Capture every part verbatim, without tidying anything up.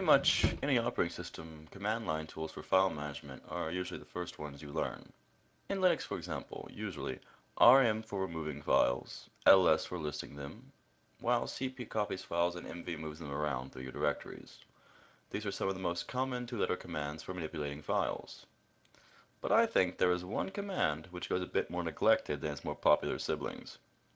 much any operating system, command line tools for file management are usually the first ones you learn. In Linux, for example, usually R M for removing files, L S for listing them, while C P copies files and M V moves them around through your directories. These are some of the most common two-letter commands for manipulating files. But I think there is one command which goes a bit more neglected than its more popular siblings.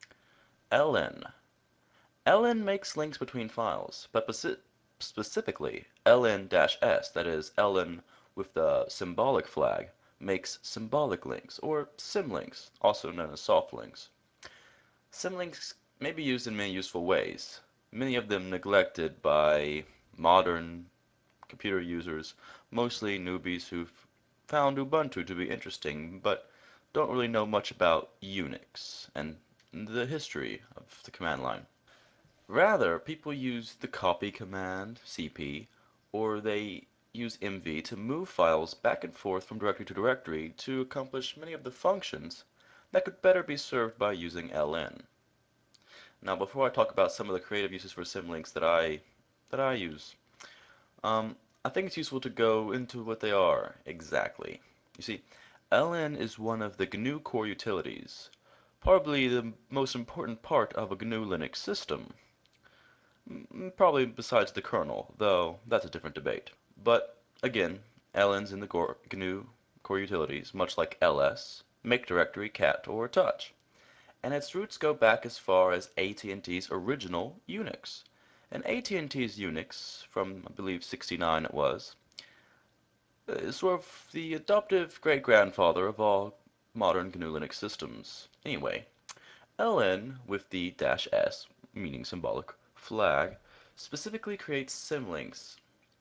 ln. ln makes links between files, but specifically ln-s, that is, ln with the symbolic flag, makes symbolic links, or symlinks, also known as soft links. Symlinks may be used in many useful ways, many of them neglected by modern computer users, mostly newbies who've found Ubuntu to be interesting, but don't really know much about Unix and the history of the command line. Rather, people use the copy command, C P, or they use M V to move files back and forth from directory to directory to accomplish many of the functions that could better be served by using ln. Now, before I talk about some of the creative uses for symlinks that I that I use, um, I think it's useful to go into what they are exactly. You see, ln is one of the G N U core utilities, probably the most important part of a G N U Linux system. Mm, Probably besides the kernel, though that's a different debate. But again, ln's in the G N U core utilities, much like ls, make directory, cat, or touch. And its roots go back as far as A T and T's original Unix. And A T and T's Unix, from I believe sixty-nine it was, is sort of the adoptive great-grandfather of all modern G N U Linux systems. Anyway, ln with the dash s, meaning symbolic, flag, specifically creates symlinks.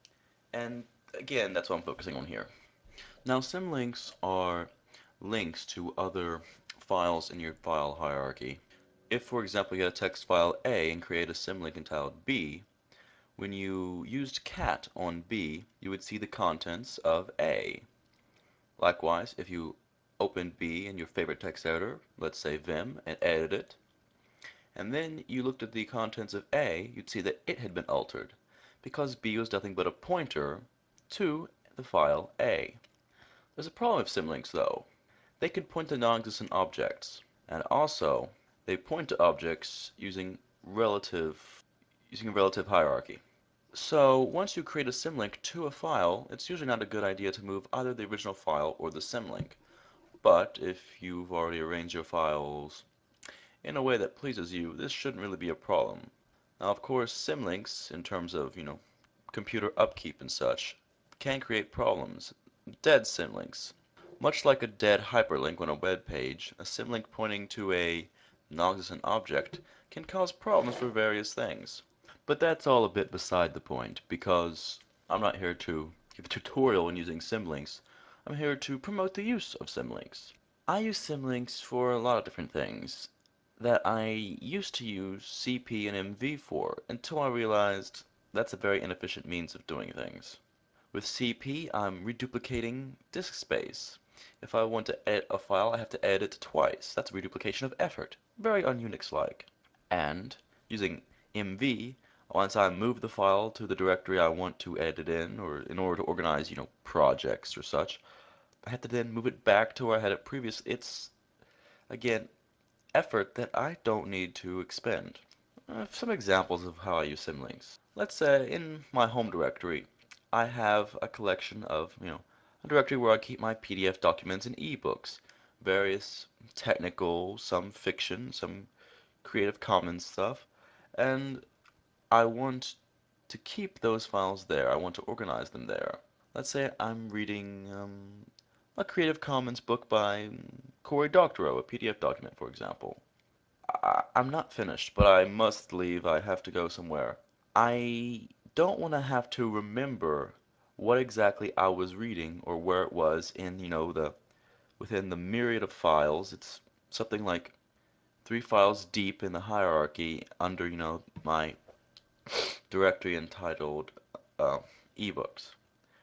And again, that's what I'm focusing on here. Now, symlinks are links to other files in your file hierarchy. If, for example, you had a text file A and create a symlink entitled B, when you used cat on B, you would see the contents of A. Likewise, if you opened B in your favorite text editor, let's say Vim, and edited it, and then you looked at the contents of A, you'd see that it had been altered, because B was nothing but a pointer to the file A. There's a problem with symlinks, though. They can point to non-existent objects, and also they point to objects using relative using a relative hierarchy. So once you create a symlink to a file, it's usually not a good idea to move either the original file or the symlink. But if you've already arranged your files in a way that pleases you, this shouldn't really be a problem. Now, of course, symlinks, in terms of, you know, computer upkeep and such, can create problems. Dead symlinks. Much like a dead hyperlink on a web page, a symlink pointing to a non-existent object can cause problems for various things. But that's all a bit beside the point, because I'm not here to give a tutorial on using symlinks. I'm here to promote the use of symlinks. I use symlinks for a lot of different things that I used to use C P and M V for until I realized that's a very inefficient means of doing things. With C P, I'm reduplicating disk space. If I want to edit a file, I have to edit it twice. That's a reduplication of effort. Very un-Unix-like. And using M V, once I move the file to the directory I want to edit in, or in order to organize, you know, projects or such, I have to then move it back to where I had it previously. It's, again, effort that I don't need to expend. Uh, some examples of how I use symlinks. Let's say in my home directory, I have a collection of, you know, a directory where I keep my P D F documents and ebooks, various technical, some fiction, some Creative Commons stuff, and I want to keep those files there. I want to organize them there. Let's say I'm reading um, a Creative Commons book by Cory Doctorow, a P D F document, for example. I, I'm not finished, but I must leave. I have to go somewhere. I don't want to have to remember what exactly I was reading or where it was in, you know, the within the myriad of files. It's something like three files deep in the hierarchy under, you know, my directory entitled uh, ebooks.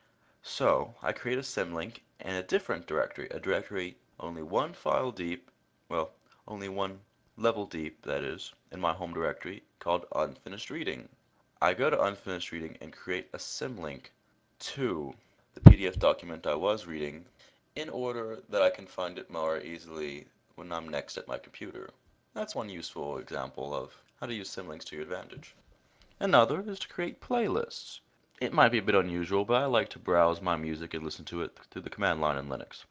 So I create a symlink in a different directory, a directory only one file deep, well, only one level deep, that is, in my home directory, called unfinished reading. I go to unfinished reading and create a symlink to the P D F document I was reading in order that I can find it more easily when I'm next at my computer. That's one useful example of how to use symlinks to your advantage. Another is to create playlists. It might be a bit unusual, but I like to browse my music and listen to it through the command line in Linux.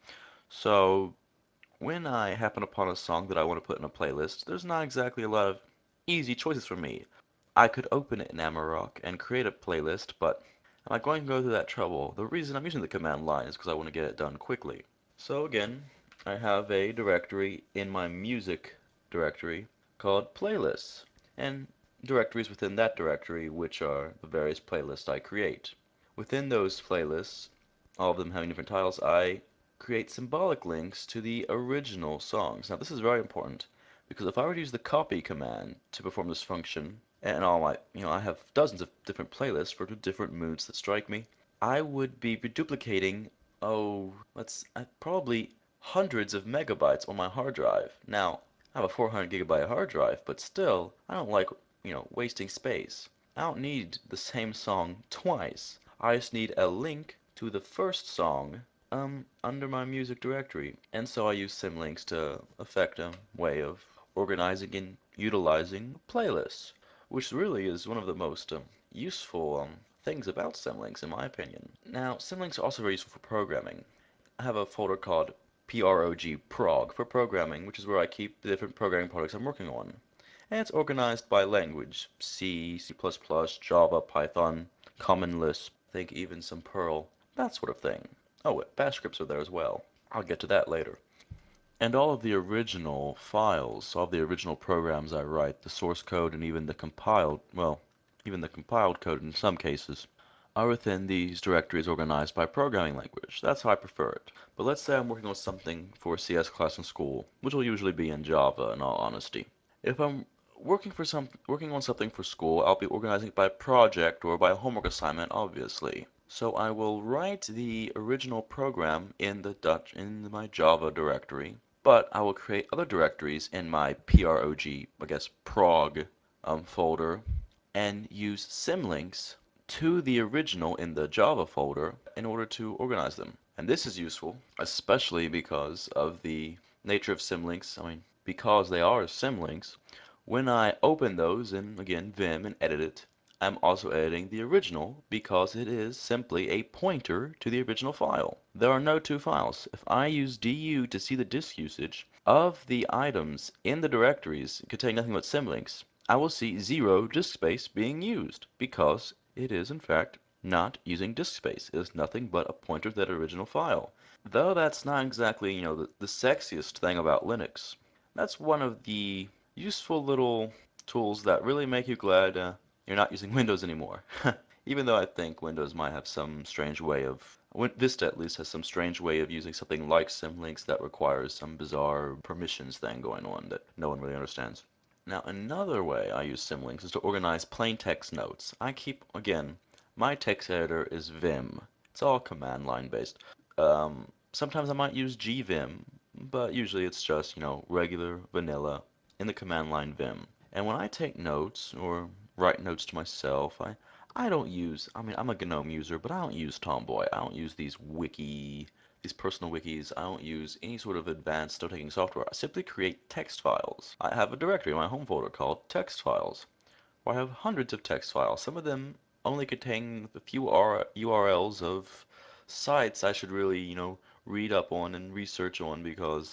So when I happen upon a song that I want to put in a playlist, there's not exactly a lot of easy choices for me. I could open it in Amarok and create a playlist, but am I going to go through that trouble? The reason I'm using the command line is because I want to get it done quickly. So again, I have a directory in my music directory called playlists, and directories within that directory which are the various playlists I create. Within those playlists, all of them having different titles, I create symbolic links to the original songs. Now this is very important because if I were to use the copy command to perform this function, and all my, you know, I have dozens of different playlists for different moods that strike me, I would be duplicating, oh, let's, uh, probably hundreds of megabytes on my hard drive. Now, I have a four hundred gigabyte hard drive, but still, I don't like, you know, wasting space. I don't need the same song twice. I just need a link to the first song um, under my music directory. And so I use symlinks to effect a way of organizing and utilizing playlists, which really is one of the most um, useful um, things about symlinks, in my opinion. Now, symlinks are also very useful for programming. I have a folder called prog prog for programming, which is where I keep the different programming projects I'm working on. And it's organized by language: C, C++, Java, Python, Common Lisp, I think even some Perl, that sort of thing. Oh, bash scripts are there as well. I'll get to that later. And all of the original files, all of the original programs I write, the source code and even the compiled, well, even the compiled code in some cases, are within these directories organized by programming language. That's how I prefer it. But let's say I'm working on something for a C S class in school, which will usually be in Java in all honesty. If I'm working for some working on something for school, I'll be organizing it by project or by homework assignment, obviously. So I will write the original program in the Dutch in my Java directory, but I will create other directories in my prog, I guess prog um, folder, and use symlinks to the original in the Java folder in order to organize them. And this is useful, especially because of the nature of symlinks. I mean, because they are symlinks, when I open those in, again, Vim and edit it, I'm also editing the original because it is simply a pointer to the original file. There are no two files. If I use du to see the disk usage of the items in the directories containing nothing but symlinks, I will see zero disk space being used because it is in fact not using disk space. It is nothing but a pointer to that original file. Though that's not exactly, you know, the, the sexiest thing about Linux. That's one of the useful little tools that really make you glad uh, you're not using Windows anymore. Even though I think Windows might have some strange way of, Vista at least has some strange way of using something like symlinks that requires some bizarre permissions thing going on that no one really understands. Now, another way I use symlinks is to organize plain text notes. I keep, again, my text editor is Vim. It's all command line based. Um, sometimes I might use gvim, but usually it's just, you know, regular vanilla in the command line Vim. And when I take notes or write notes to myself, I I don't use, I mean, I'm a GNOME user, but I don't use Tomboy. I don't use these wiki, these personal wikis. I don't use any sort of advanced note-taking software. I simply create text files. I have a directory in my home folder called text files, where I have hundreds of text files. Some of them only contain a few R U R Ls of sites I should really, you know, read up on and research on because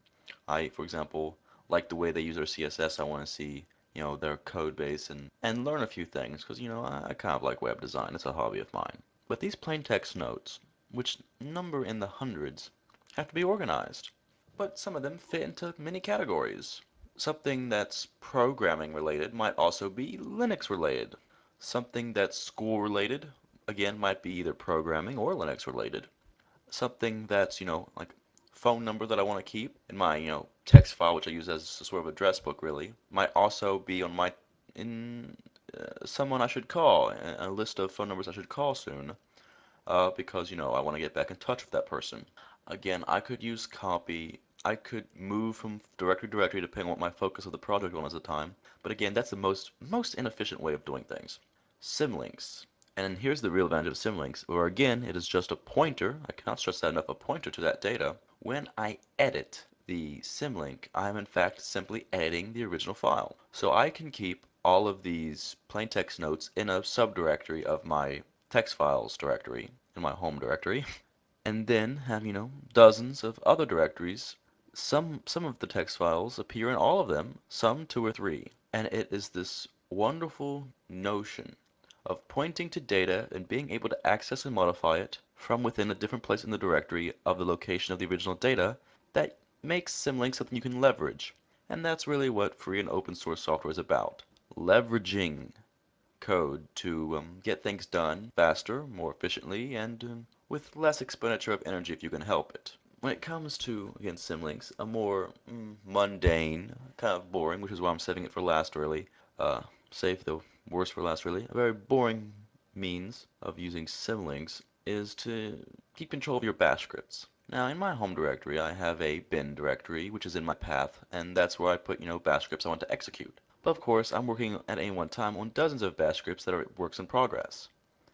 I, for example, like the way they use their C S S. I want to see, you know, their code base and, and learn a few things because, you know, I, I kind of like web design. It's a hobby of mine. But these plain text notes, which number in the hundreds, have to be organized. But some of them fit into many categories. Something that's programming related might also be Linux related. Something that's school related, again, might be either programming or Linux related. Something that's, you know, like phone number that I want to keep in my, you know, text file, which I use as a sort of address book, really, might also be on my, in uh, someone I should call, a, a list of phone numbers I should call soon, uh, because, you know, I want to get back in touch with that person. Again, I could use copy. I could move from directory to directory depending on what my focus of the project was at the time. But again, that's the most most inefficient way of doing things. Symlinks. And here's the real advantage of symlinks, where again, it is just a pointer. I cannot stress that enough, a pointer to that data. When I edit the symlink, I'm in fact simply editing the original file. So I can keep all of these plain text notes in a subdirectory of my text files directory, in my home directory, and then have, you know, dozens of other directories. Some some of the text files appear in all of them, some two or three. And it is this wonderful notion of pointing to data and being able to access and modify it from within a different place in the directory of the location of the original data that makes Symlink something you can leverage. And that's really what free and open source software is about. Leveraging code to um, get things done faster, more efficiently, and um, with less expenditure of energy if you can help it. When it comes to, again, Symlinks, a more mm, mundane, kind of boring, which is why I'm saving it for last really, uh, save the worst for last really, a very boring means of using Symlinks is to keep control of your bash scripts. Now, in my home directory, I have a bin directory, which is in my path, and that's where I put, you know, bash scripts I want to execute. But of course, I'm working at any one time on dozens of bash scripts that are works in progress.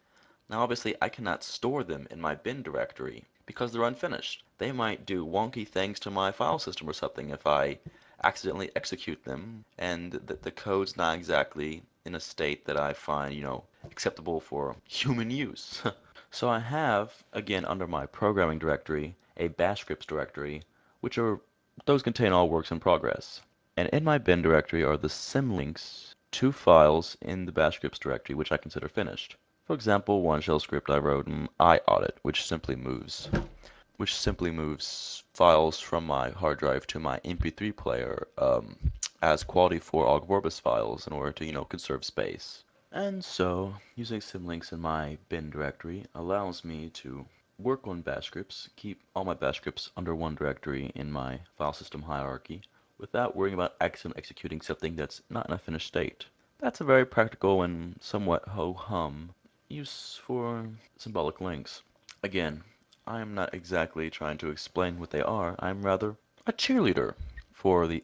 Now obviously I cannot store them in my bin directory because they're unfinished. They might do wonky things to my file system or something if I accidentally execute them and the, the code's not exactly in a state that I find, you know, acceptable for human use. So I have, again, under my programming directory, a bash scripts directory, which are, those contain all works in progress. And in my bin directory are the symlinks to files in the bash scripts directory, which I consider finished. For example, one shell script I wrote in iAudit, which simply moves which simply moves files from my hard drive to my M P three player um, as quality four Ogg Vorbis files in order to, you know, conserve space. And so, using symlinks in my bin directory allows me to work on bash scripts, keep all my bash scripts under one directory in my file system hierarchy, without worrying about accidentally executing something that's not in a finished state. That's a very practical and somewhat ho-hum use for symbolic links. Again, I am not exactly trying to explain what they are, I'm rather a cheerleader for the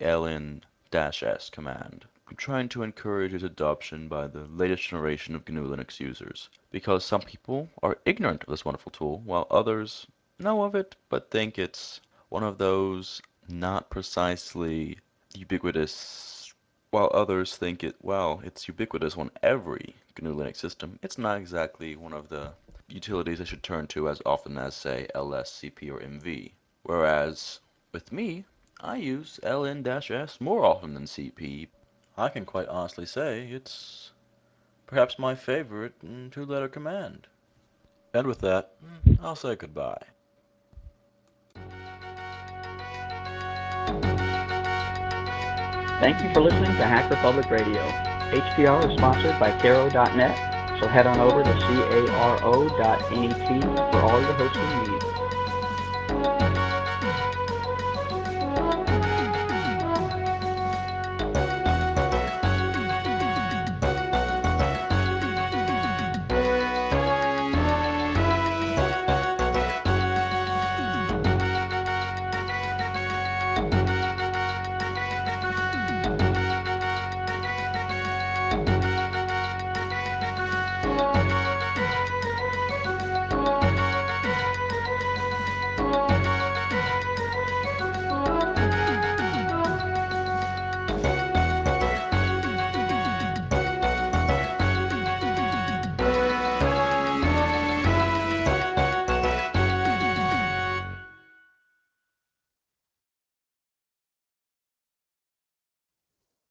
ln-s command. I'm trying to encourage its adoption by the latest generation of G N U Linux users, because some people are ignorant of this wonderful tool, while others know of it, but think it's one of those not precisely ubiquitous, while others think it, well, it's ubiquitous on every G N U Linux system. It's not exactly one of the utilities I should turn to as often as, say, ls, cp, or mv. Whereas, with me, I use ln-s more often than cp. I can quite honestly say it's perhaps my favorite mm, two-letter command. And with that, mm, I'll say goodbye. Thank you for listening to Hacker Public Radio. H P R is sponsored by caro dot net, so head on over to caro dot net for all your hosting needs.